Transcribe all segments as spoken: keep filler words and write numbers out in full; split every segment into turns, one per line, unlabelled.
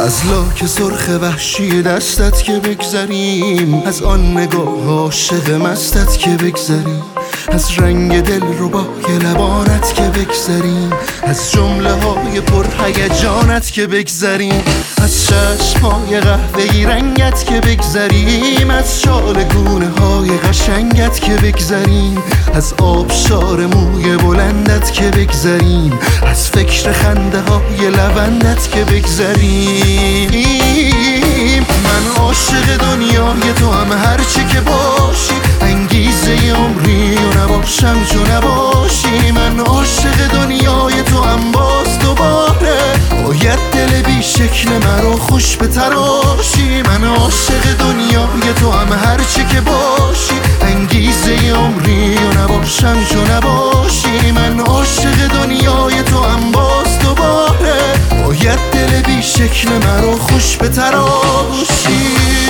از لاک سرخ وحشی دستت که بگذریم، از آن نگاه عاشق مستت که بگذریم، از رنگ دل ربای لبانت که بگذریم، از جمله های پر هیجانت که بگذریم، از چشمهای قهوه‌ای رنگت که بگذریم، از شالگونه های قشنگت که بگذریم، از آبشار موی بلندت که بگذریم، از فکر خنده های لبندت که بگذریم. من عاشق دنیای تو هم هرچی که باشی، انگیزه عمری و نباشم چو نباشی. من عاشق دنیای تو هم باز دوباره باید دل بی شکل مرا خوش بتراشی. من عاشق دنیای تو هم هرچی که باشی، انگیزه عمری و نباشم چو نباشی. من عاشق دنیای تو هم باز دوباره باید دل بی شکل مرا خوش بتراشی.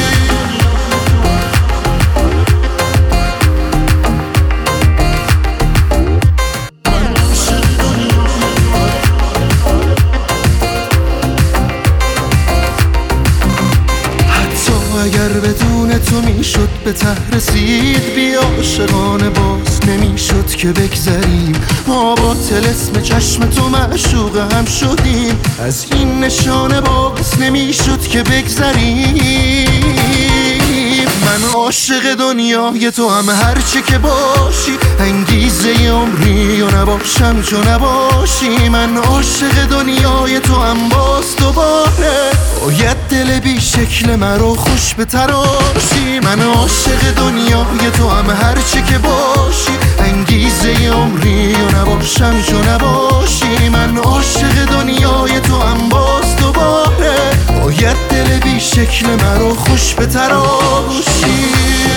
اگر بدون تو میشد به ته رسید، بی عاشقانه باز نمیشد که بگذریم. ما با طلسم چشم تو معشوق هم شدیم، از این نشانه باز نمیشد که بگذریم. من عاشق دنیای تو هم هرچی که باشی، انگیزه عمری و نباشم چو نباشی. من عاشق دنیای تو هم باز دوباره باید دل بی شکل مرا خوش بتراشی. من عاشق دنیای تو هم هرچی که باشی، انگیزه عمری و نباشم چو نباشی. من عاشق دنیای تو هم باز دوباره باید دل بی شکل مرا خوش بتراشی.